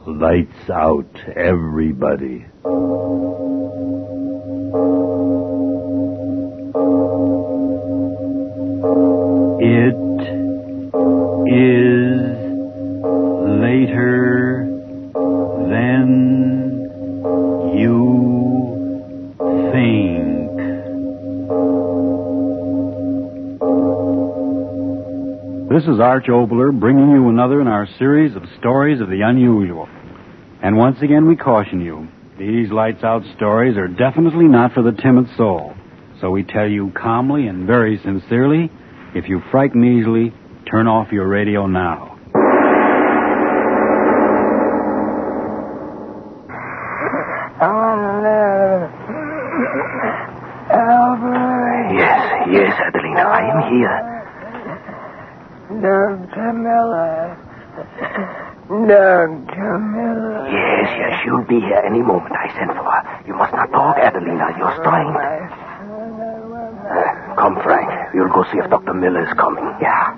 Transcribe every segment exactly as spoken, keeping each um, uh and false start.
Lights out, everybody. It is later than you think. This is Arch Obler bringing you another in our series of stories of the unusual. And once again we caution you, these lights-out stories are definitely not for the timid soul. So we tell you calmly and very sincerely, if you frighten easily, turn off your radio now. Albert. Yes, yes, Adelina, I am here. Doctor Miller. Doctor Miller. Yes, yes, she'll be here any moment. I sent for her. You must not talk, Adelina. You're strained. Uh, come, Frank. We'll go see if Doctor Miller is coming. Yeah.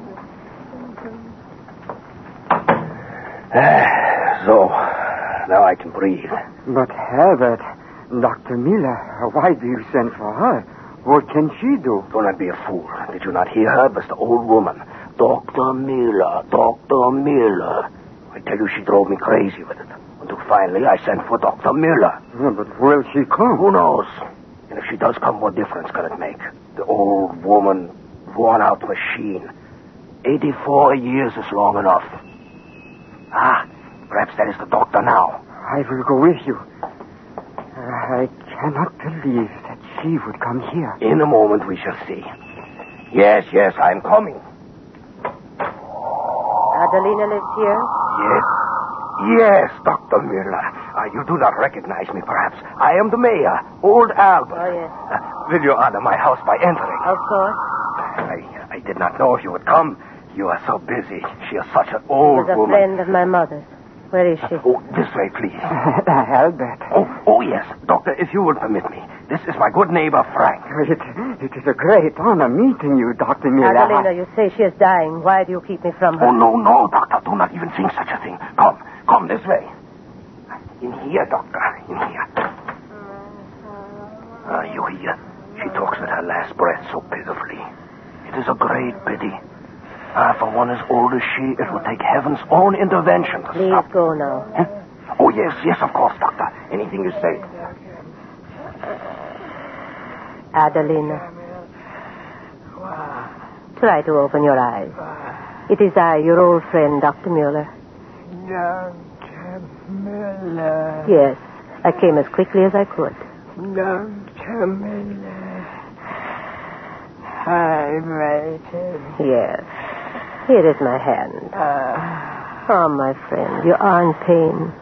Uh, so, now I can breathe. But, Herbert, Doctor Miller, why do you send for her? What can she do? Do not be a fool. Did you not hear her? It was the old woman. Doctor Miller, Doctor Miller. I tell you, she drove me crazy with it. Until finally I sent for Doctor Miller. Yeah, but will she come? Who knows? And if she does come, what difference can it make? The old woman, worn-out machine. Eighty-four years is long enough. Ah, perhaps that is the doctor now. I will go with you. I cannot believe that she would come here. In a moment we shall see. Yes, yes, I'm coming. Adelina lives here? Yes. Yes, Doctor Miller. Uh, you do not recognize me, perhaps. I am the mayor, old Albert. Oh, yes. Uh, will you honor my house by entering? Of course. I, I did not know if you would come. You are so busy. She is such an old She was a woman. friend of my mother's. Where is she? Oh, this way, please. Albert. Oh, oh, yes. Doctor, if you will permit me. This is my good neighbor, Frank. It, it is a great honor meeting you, Doctor Miller. Adelina, you say she is dying. Why do you keep me from her? Oh, no, no, Doctor. Do not even think such a thing. Come, come this way. In here, Doctor. In here. Ah, you hear? She talks with her last breath so pitifully. It is a great pity. Ah, for one as old as she, it would take heaven's own intervention to Please stop. go now. Huh? Oh, yes, yes, of course, Doctor. Anything you say. Adelina. Try to open your eyes. It is I, your old friend, Doctor Mueller. Doctor Miller. Yes, I came as quickly as I could. Doctor Miller. I waited. Yes. Here is my hand. Uh, Oh, my friend, you are in pain.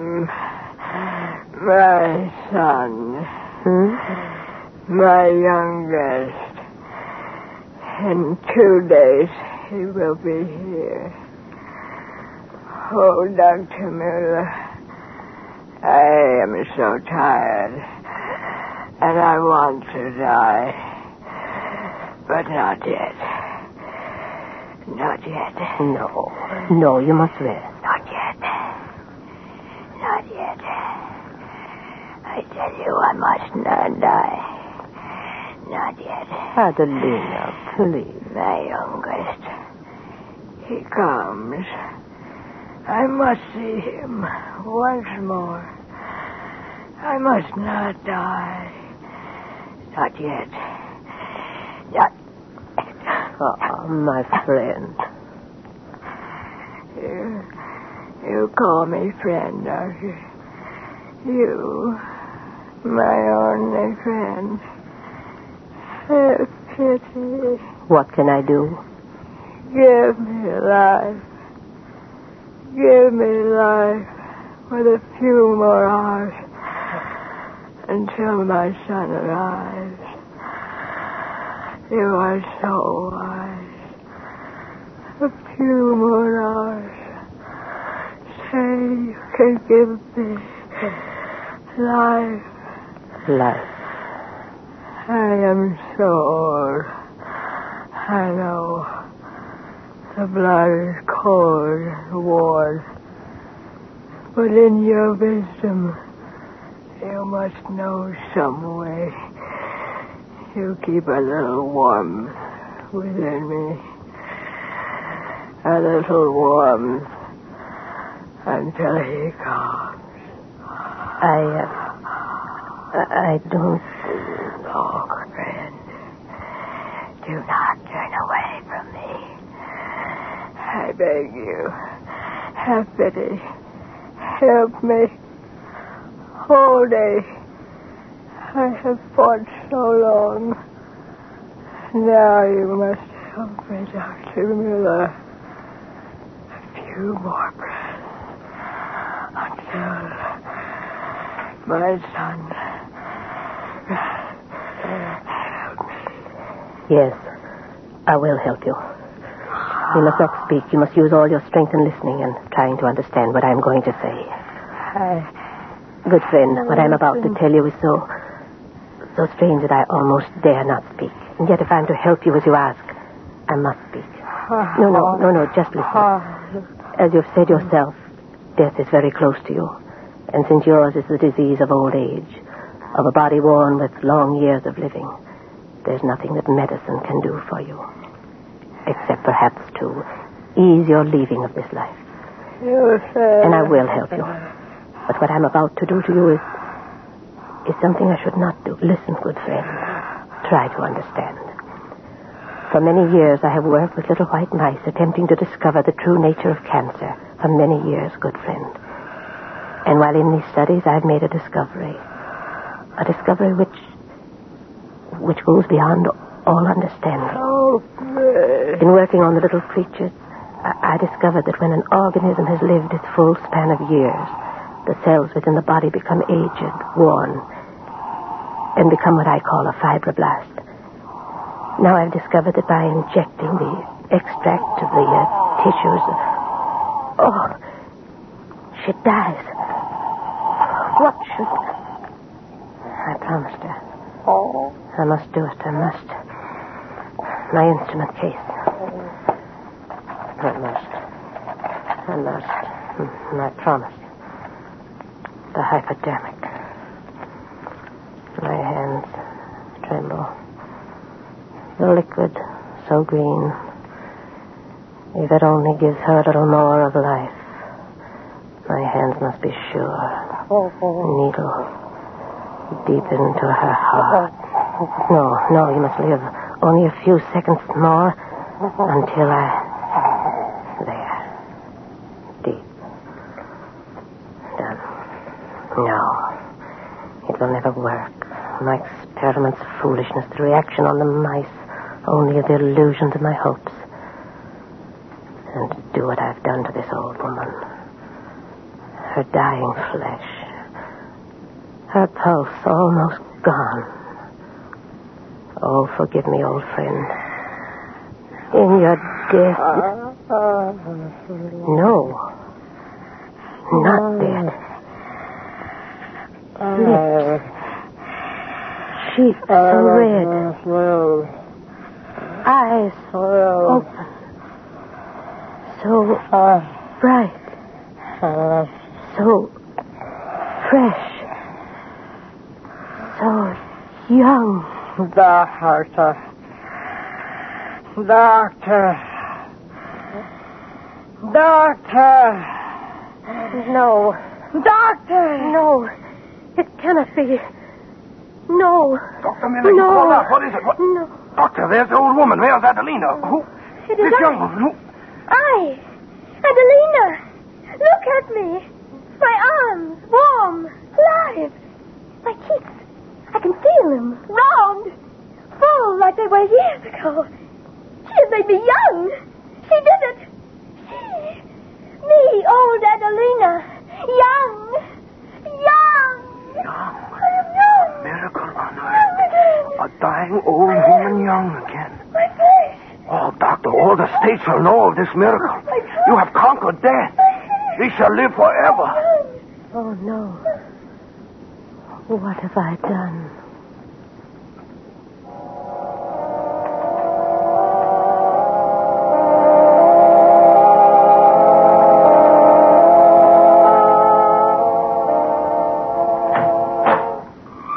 my son. Hmm? My youngest. In two days, he will be here. Oh, Doctor Miller, I am so tired, and I want to die, but not yet. Not yet. No. No, you must rest. Not yet. Not yet. I tell you, I must not die. Not yet. Adelina, please. My youngest. He comes. I must see him once more. I must not die. Not yet. Not... Oh, my friend. You, you call me friend, don't you? You, my only friend. Have pity. What can I do? Give me life. Give me life with a few more hours until my son arrives. You are so wise. A few more hours. Say you can give me life. Life. I am so old. I know. The blood is cold and worn. But in your wisdom, you must know some way to keep a little warmth within me. A little warmth until he comes. I, uh, I don't... Oh, friend, do not turn away from me. I beg you, have pity. Help me. All day, I have fought so long. Now you must help me, Doctor Miller. A few more breaths until my son. Help me. Yes, I will help you. You must not speak. You must use all your strength in listening and trying to understand what I'm going to say. I... Good friend, what I'm about to tell you is so... so strange that I almost dare not speak. And yet if I'm to help you as you ask, I must speak. No, no, no, no, just listen. As you've said yourself, death is very close to you. And since yours is the disease of old age, of a body worn with long years of living, there's nothing that medicine can do for you. Except perhaps to ease your leaving of this life. You said... And I will help you. But what I'm about to do to you is... is something I should not do. Listen, good friend. Try to understand. For many years I have worked with little white mice attempting to discover the true nature of cancer. For many years, good friend. And while in these studies I've made a discovery. A discovery which... which goes beyond all understanding. Oh, please. In working on the little creatures, I, I discovered that when an organism has lived its full span of years, the cells within the body become aged, worn, and become what I call a fibroblast. Now I've discovered that by injecting the extract of the uh, tissues... Oh, she dies. What should... I promised her. Oh. I must do it. I must. My instrument case. I must. I must. My promise. The hypodermic. My hands tremble. The liquid, so green. If it only gives her a little more of life. My hands must be sure. Needle deep into her heart. No, no, you must live. Only a few seconds more until I... There. Deep. Done. No. It will never work. My experiment's foolishness, the reaction on the mice, only the illusion to my hopes. And to do what I've done to this old woman. Her dying flesh. Her pulse almost gone. Oh, forgive me, old friend. In your death... No. Not dead. Lips. Cheeks so red. Eyes open. So bright. So fresh. So young. Doctor. Doctor. Doctor. No. Doctor. No. It cannot be. No. Doctor Miller, you No. called out. What is it? What? No. Doctor, there's the old woman. Where's Adelina? Who? It is This I. young woman. Who? I. Adelina. Look at me. My arms. Warm. Alive. My cheeks. I can feel them. Round. Full like they were years ago. She has made me young. She did it. She. Me, old Adelina. Young. Young. Young. I am young. Miracle on Young earth. again. A dying old woman young again. My face. Oh, doctor, all the states shall know of this miracle. You have conquered death. We shall live forever. Oh, no. What have I done?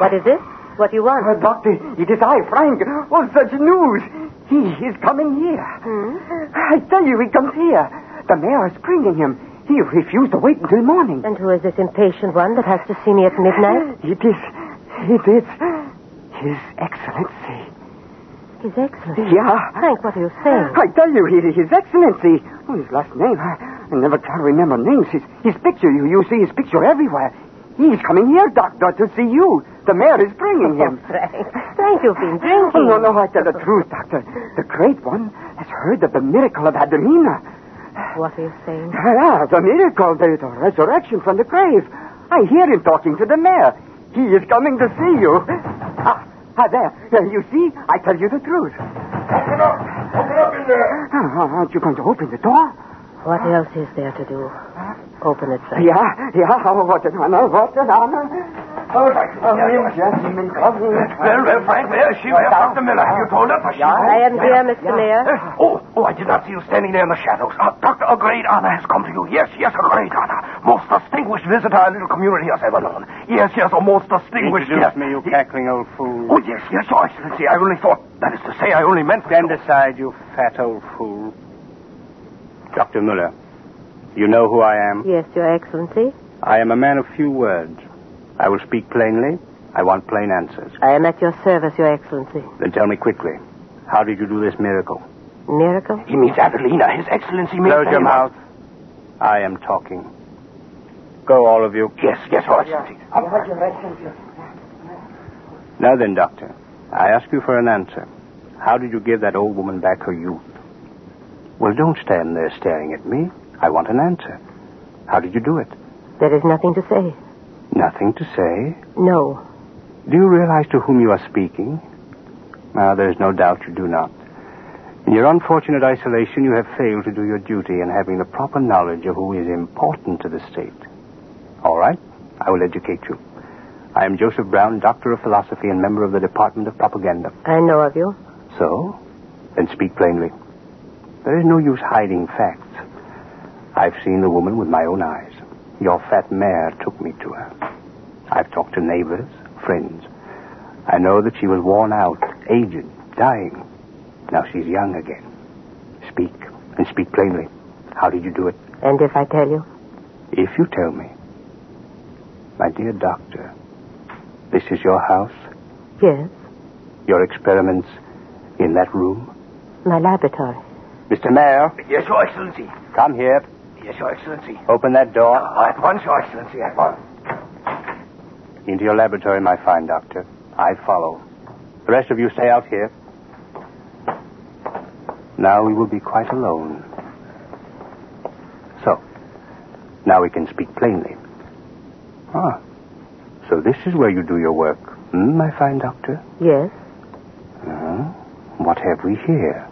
What is it? What do you want? Uh, doctor, it is I, Frank. Oh, such news. He is coming here. Hmm? I tell you, he comes here. The mayor is bringing him. He refused to wait until morning. And who is this impatient one that has to see me at midnight? It is... It is... His Excellency. His Excellency? Yeah. Frank, what are you saying? I tell you, he, His Excellency. Oh, his last name. I, I never can remember names. His, his picture, you, you see his picture everywhere. He's coming here, Doctor, to see you. The mayor is bringing him. Oh, Frank. Frank, you've been drinking. Oh, no, no, I tell the truth, Doctor. The great one has heard of the miracle of Adelina. What are you saying? Ah, the miracle, the, the resurrection from the grave. I hear him talking to the mayor. He is coming to see you. Ah, ah there. Uh, you see, I tell you the truth. Open up. Open up in there. Ah, aren't you going to open the door? What else is there to do? Open it, Frank. Yeah, yeah. Oh, what an honor, what an honor. Oh, him, gentlemen, coming. Well, well, Frank, where is she? Where's Doctor Miller? Have you told us? I am here, Mister Mayor. Oh, oh, I did not see you standing there in the shadows. Uh, Doctor, a great honor has come to you. Yes, yes, a great honor. Most distinguished visitor our little community has ever known. Yes, yes, a most distinguished... Introduce yes. me, you cackling old fool. Oh, yes, yes, Your Excellency. I only thought... That is to say, I only meant... Stand aside, you fat old fool. Doctor Muller, you know who I am? Yes, Your Excellency. I am a man of few words. I will speak plainly. I want plain answers. I am at your service, Your Excellency. Then tell me quickly, how did you do this miracle? Miracle? He means Adelina. His Excellency means... Close your mouth. I am talking. Go, all of you. Yes, yes, Your Excellency. Now then, Doctor, I ask you for an answer. How did you give that old woman back her youth? Well, don't stand there staring at me. I want an answer. How did you do it? There is nothing to say. Nothing to say? No. Do you realize to whom you are speaking? Ah, there's no doubt you do not. In your unfortunate isolation, you have failed to do your duty in having the proper knowledge of who is important to the state. All right, I will educate you. I am Joseph Brown, Doctor of Philosophy and member of the Department of Propaganda. I know of you. So? Then speak plainly. There is no use hiding facts. I've seen the woman with my own eyes. Your fat mare took me to her. I've talked to neighbors, friends. I know that she was worn out, aged, dying. Now she's young again. Speak, and speak plainly. How did you do it? And if I tell you? If you tell me. My dear doctor, this is your house? Yes. Your experiments in that room? My laboratory. Mister Mayor? Yes, Your Excellency. Come here. Yes, Your Excellency. Open that door. Uh, at once, Your Excellency, at once. Into your laboratory, my fine doctor. I follow. The rest of you stay out here. Now we will be quite alone. So, now we can speak plainly. Ah, so this is where you do your work, hmm, my fine doctor? Yes. Uh, what have we here?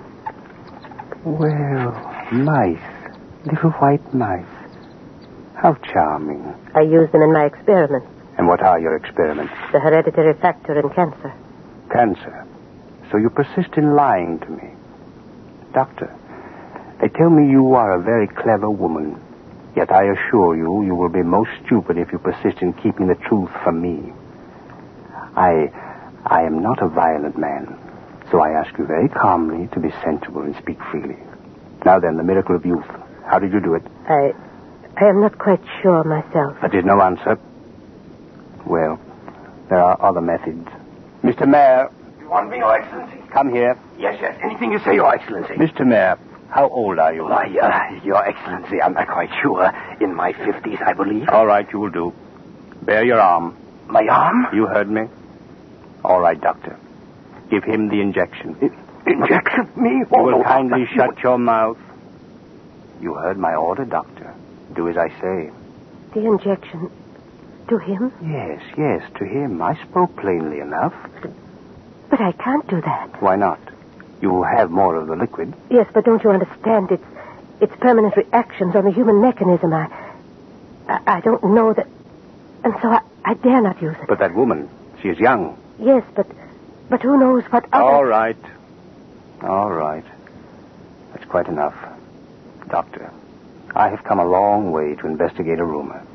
Well, mice. Little white mice. How charming. I use them in my experiments. And what are your experiments? The hereditary factor in cancer. Cancer. So you persist in lying to me. Doctor, they tell me you are a very clever woman. Yet I assure you, you will be most stupid if you persist in keeping the truth from me. I, I am not a violent man, so I ask you very calmly to be sensible and speak freely. Now then, the miracle of youth. How did you do it? I, I am not quite sure myself. That is no answer. Well, there are other methods. Mister Mayor. You want me, Your Excellency? Come here. Yes, yes. Anything you say, Your Excellency. Mister Mayor, how old are you? Why, uh, Your Excellency, I'm not quite sure. In my fifties, I believe. All right, you will do. Bare your arm. My arm? You heard me. All right, doctor. Give him the injection. I- injection? Me? You Oh, will no, kindly doctor. shut your mouth. You heard my order, doctor. Do as I say. The injection to him? Yes, yes, to him. I spoke plainly enough. But I can't do that. Why not? You will have more of the liquid. Yes, but don't you understand? It's, it's permanent reactions on the human mechanism. I, I, I don't know that... And so I, I dare not use it. But that woman, she is young. Yes, but... But who knows what other... All right. All right. That's quite enough. Doctor, I have come a long way to investigate a rumor.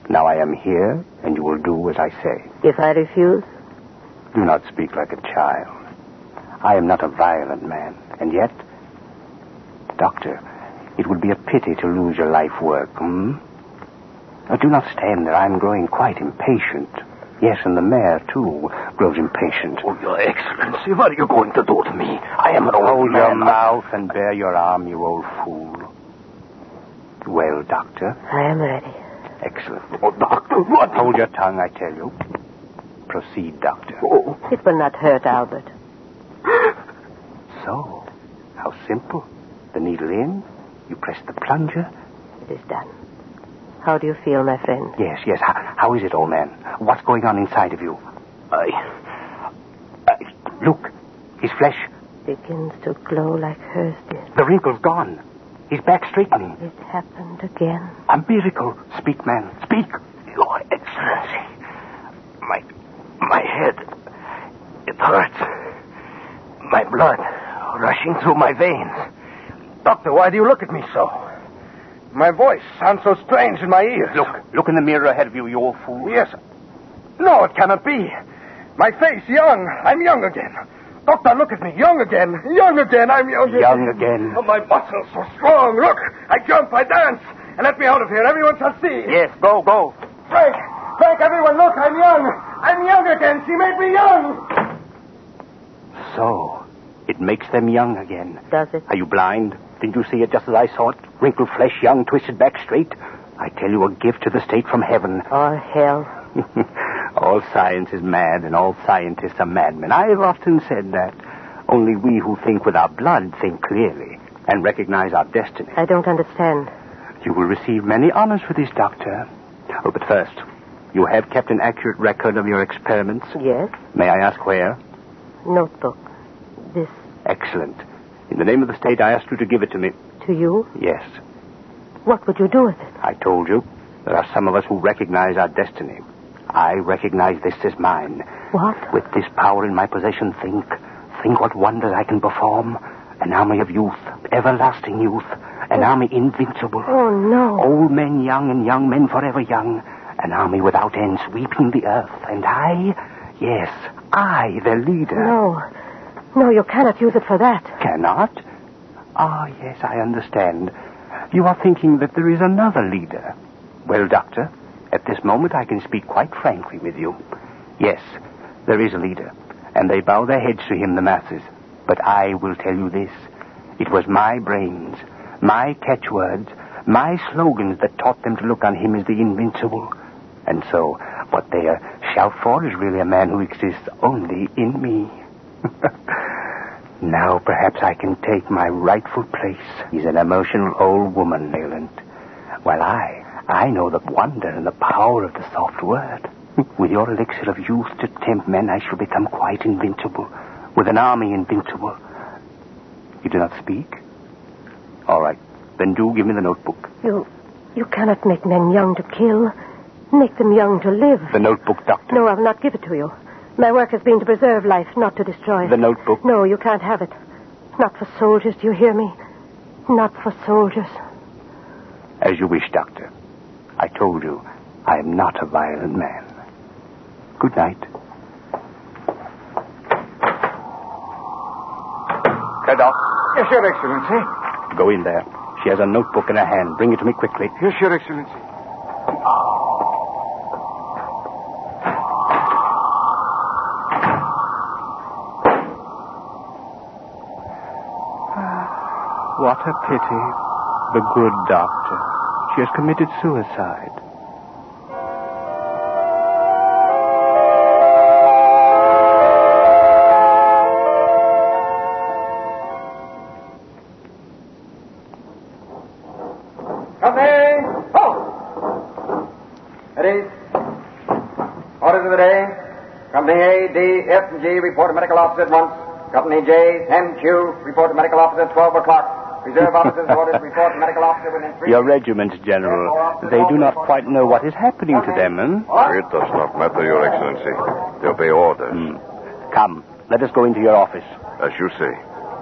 Now I am here, and you will do as I say. If I refuse? Do not speak like a child. I am not a violent man, and yet... Doctor, it would be a pity to lose your life work, hmm? Now, do not stand there. I'm growing quite impatient. Yes, and the mayor, too, grows impatient. Oh, Your Excellency, what are you going to do to me? I am an old Hold man. your mouth and bare your arm, you old fool. Well, Doctor? I am ready. Excellent. Oh, Doctor, what? Hold your tongue, I tell you. Proceed, Doctor. Oh. It will not hurt, Albert. So, how simple. The needle in, you press the plunger. It is done. How do you feel, my friend? Yes, yes. How, how is it, old man? What's going on inside of you? I... I... Look, his flesh. Begins to glow like hers did. The wrinkle's gone. His back straightening. It happened again. A miracle. Speak, man. Speak. Your Excellency, my... my head... it hurts. My blood rushing through my veins. Doctor, why do you look at me so? My voice sounds so strange in my ears. Look, look in the mirror ahead of you, you old fool. Yes. No, it cannot be. My face, young. I'm young again. Doctor, look at me. Young again. Young again. I'm young again. Young again. Oh, my muscles so strong. Look, I jump, I dance. And let me out of here. Everyone shall see. Yes, go, go. Frank, Frank, everyone, look, I'm young. I'm young again. She made me young. So, it makes them young again. Does it? Are you blind? Didn't you see it just as I saw it? Wrinkled flesh, young, twisted back straight. I tell you, a gift to the state from heaven. Or hell. All science is mad, and all scientists are madmen. I have often said that. Only we who think with our blood think clearly and recognize our destiny. I don't understand. You will receive many honors for this, Doctor. Oh, but first, you have kept an accurate record of your experiments? Yes? May I ask where? Notebook. This. Excellent. In the name of the state, I ask you to give it to me. To you? Yes. What would you do with it? I told you, there are some of us who recognize our destiny. I recognize this as mine. What? With this power in my possession, think. Think what wonders I can perform. An army of youth, everlasting youth. An army invincible. Oh, no. Old men young and young men forever young. An army without end sweeping the earth. And I, yes, I, their leader. No. No, you cannot use it for that. Cannot? Ah, yes, I understand. You are thinking that there is another leader. Well, Doctor, at this moment I can speak quite frankly with you. Yes, there is a leader, and they bow their heads to him, the masses. But I will tell you this. It was my brains, my catchwords, my slogans that taught them to look on him as the invincible. And so, what they uh, shout for is really a man who exists only in me. Now perhaps I can take my rightful place. He's an emotional old woman, Nayland. While I, I know the wonder and the power of the soft word. With your elixir of youth to tempt men, I shall become quite invincible. With an army invincible. You do not speak? All right. Then do give me the notebook. You, you cannot make men young to kill. Make them young to live. The notebook, Doctor. No, I will not give it to you. My work has been to preserve life, not to destroy it. The notebook? No, you can't have it. Not for soldiers, do you hear me? Not for soldiers. As you wish, Doctor. I told you, I am not a violent man. Good night. Cadoc. Yes, Your Excellency. Go in there. She has a notebook in her hand. Bring it to me quickly. Yes, Your Excellency. What a pity. The good doctor. She has committed suicide. Company! Halt! Ready? Orders of the day. Company A, D, F, and G report to medical officer at once. Company J, M, Q report to medical officer at twelve o'clock. Reserve officers orders report to medical officer within three... Your regiments, General, they do not quite know what is happening to them, eh? It does not matter, Your Excellency. They obey orders. Hmm. Come, let us go into your office. As you say.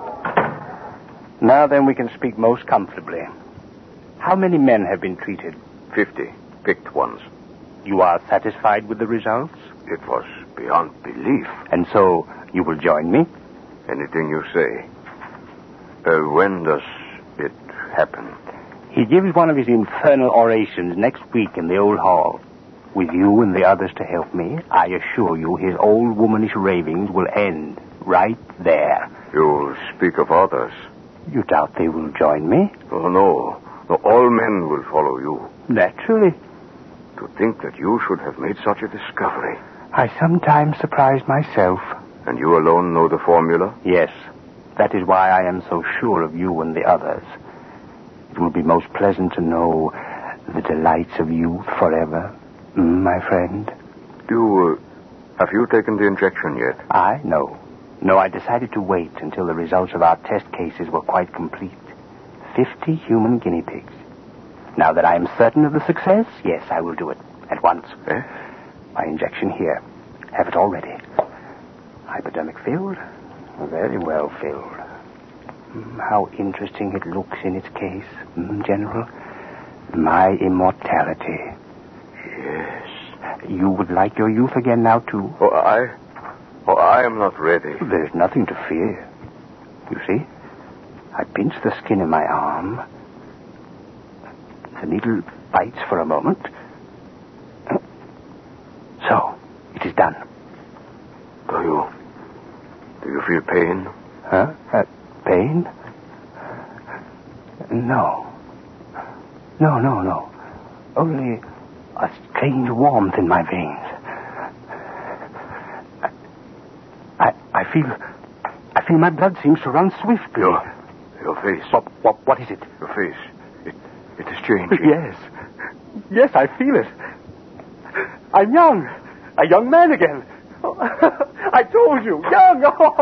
Now then we can speak most comfortably. How many men have been treated? Fifty. Picked ones. You are satisfied with the results? It was beyond belief. And so, you will join me? Anything you say. Uh, when does it happen? He gives one of his infernal orations next week in the old hall. With you and the others to help me, I assure you his old womanish ravings will end right there. You speak of others. You doubt they will join me? Oh, no. No, all men will follow you. Naturally. To think that you should have made such a discovery. I sometimes surprise myself. And you alone know the formula? Yes. That is why I am so sure of you and the others. It will be most pleasant to know the delights of youth forever, my friend. You, uh, have you taken the injection yet? I? No. No, I decided to wait until the results of our test cases were quite complete. Fifty human guinea pigs. Now that I am certain of the success, yes, I will do it. At once. Eh? My injection here. Have it all ready. Hypodermic filled. Very well filled. Mm, how interesting it looks in its case, mm, General. My immortality. Yes. You would like your youth again now, too? Oh, I... Oh, I am not ready. There's nothing to fear. You see? I pinch the skin in my arm. The needle bites for a moment. So, it is done. Do you... Do you feel pain? Huh? Uh, pain? No. No, no, no. Only a strange warmth in my veins. I, I, I feel... I feel my blood seems to run swiftly. Your, your face. What, what, what is it? Your face. It, it is changing. Yes. Yes, I feel it. I'm young. A young man again. I told you, young.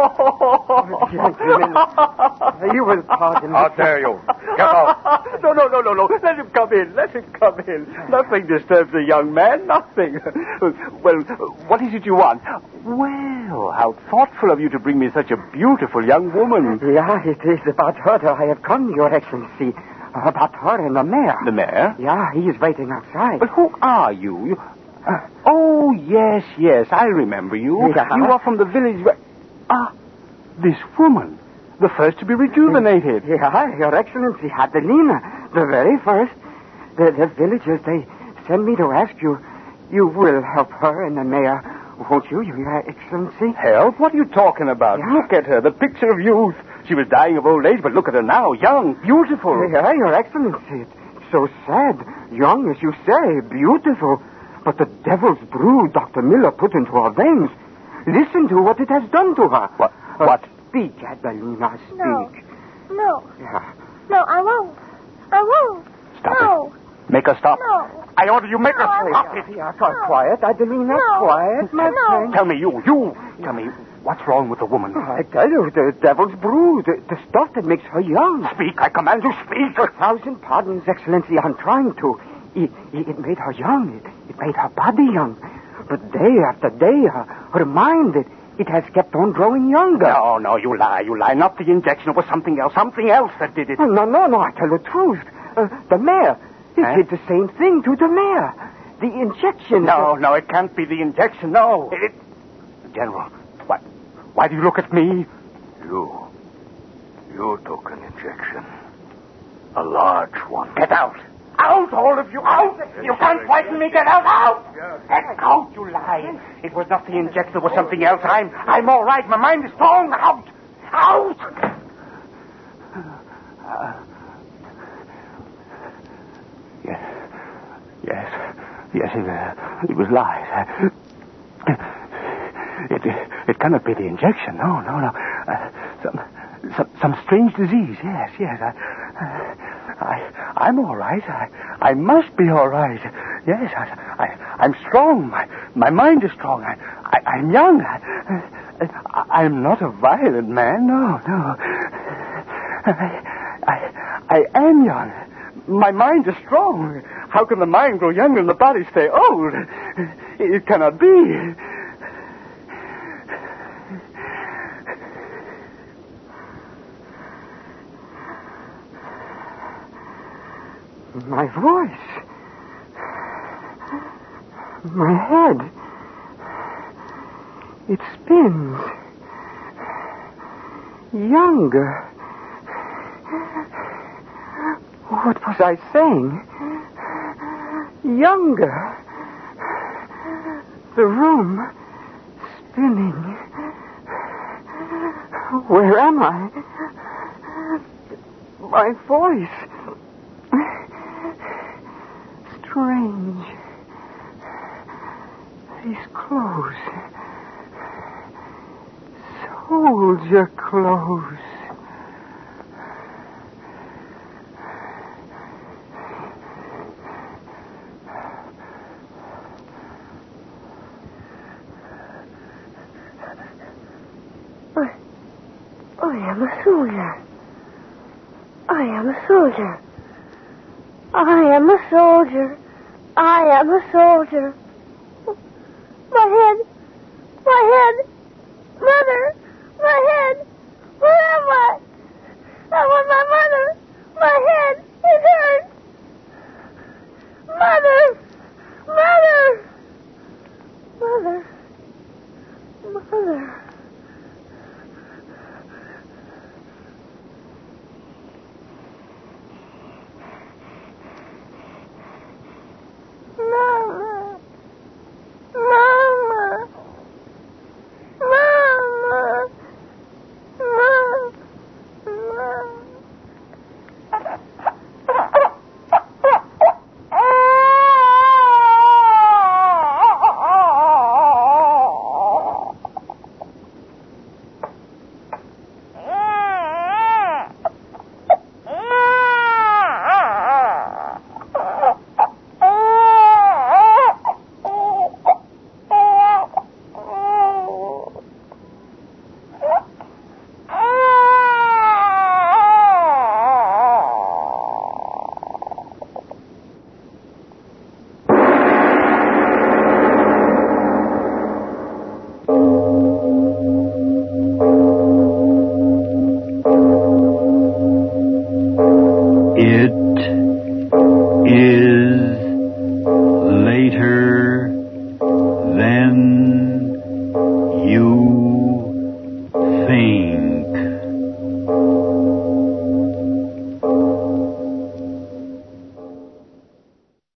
Gentlemen, you will pardon me. How dare you? Get out. No, no, no, no, no. Let him come in. Let him come in. Nothing disturbs the young man. Nothing. Well, what is it you want? Well, how thoughtful of you to bring me such a beautiful young woman. Yeah, it is about her that I have come, Your Excellency. About her and the mayor. The mayor? Yeah, he is waiting outside. But who are you? You... Uh, oh, yes, yes, I remember you. Yeah. You are from the village where... Ah, this woman. The first to be rejuvenated. Yeah, Your Excellency, Adelina. The very first. The, the villagers, they send me to ask you. You will help her and the mayor, won't you, Your Excellency? Help? What are you talking about? Yeah. Look at her, the picture of youth. She was dying of old age, but look at her now, young, beautiful. Yeah, Your Excellency. It's so sad. Young, as you say, beautiful. But the devil's brew Doctor Miller put into her veins. Listen to what it has done to her. What? Uh, What? Speak, Adelina, speak. No. No. Yeah. No, I won't. I won't. Stop no. it. Make her stop. No. I order you make her No, stop I- it. Yeah, so No. quiet, Adelina, No. quiet, my No. friend. Tell me, you, you. Tell me, what's wrong with the woman? I tell you, the devil's brew, the, the stuff that makes her young. Speak, I command you, speak. A thousand pardons, Excellency, I'm trying to. It, it, it made her young. It, it made her body young. But day after day, her, her mind, it, it has kept on growing younger. No, no, you lie, you lie. Not the injection. It was something else, something else that did it. Oh, no, no, no, I tell the truth. Uh, the mayor, he Huh? did the same thing to the mayor. The injection... No, no, it can't be the injection, no. It... General, why, why do you look at me? You. You took an injection. A large one. Get out. Out, all of you, out! You can't frighten me, get out, out! Get out, you lie. It was not the injection, it was something else. I'm, I'm all right, my mind is strong. Out! Out! Uh, yes, yes, yes, it, uh, it was lies. It, it, it cannot be the injection, no, no, no. Uh, some, some, some strange disease, yes, yes. I, I, I'm all right. I, I must be all right. Yes, I, I, I'm strong. My, my mind is strong. I, I, I'm young. I, I, I'm not a violent man. No, no. I, I, I am young. My mind is strong. How can the mind grow younger and the body stay old? It cannot be. My voice. My head. It spins. Younger. What was I saying? Younger. The room spinning. Where am I? My voice. Strange. These clothes. Soldier clothes. I am a soldier. I am a soldier. I am a soldier. I am a soldier. My head. My head. Mother. My head. Where am I? I want my mother. My head is hurt. Mother.